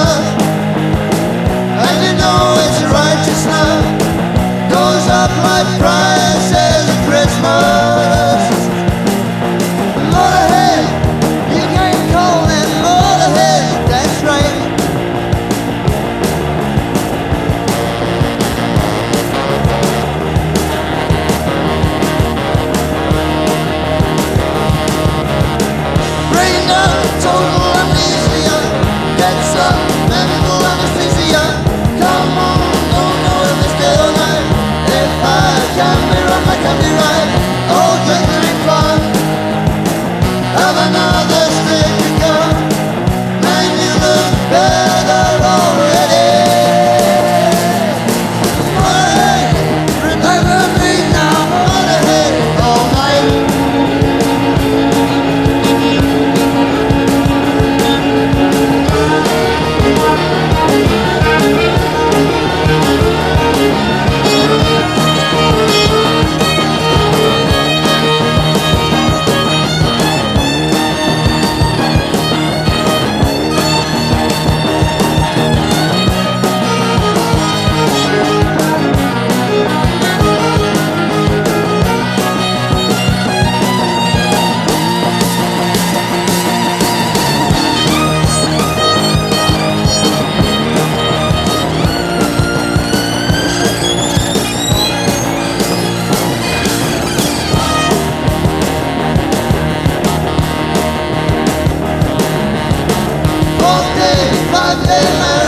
love, and you know it's righteous love. Goes up like prices at Christmas. Motorhead, you can't call them Motorhead, that's right. Bring down total amnesia, gets up mental anesthesia. Come on, don't know if it's day or night. If I can be wrong, I can be right. Oh, drinking fun, have another stick to go. Man, you look better already. Motorhead, remember me now. Motorhead all night. Five-day man.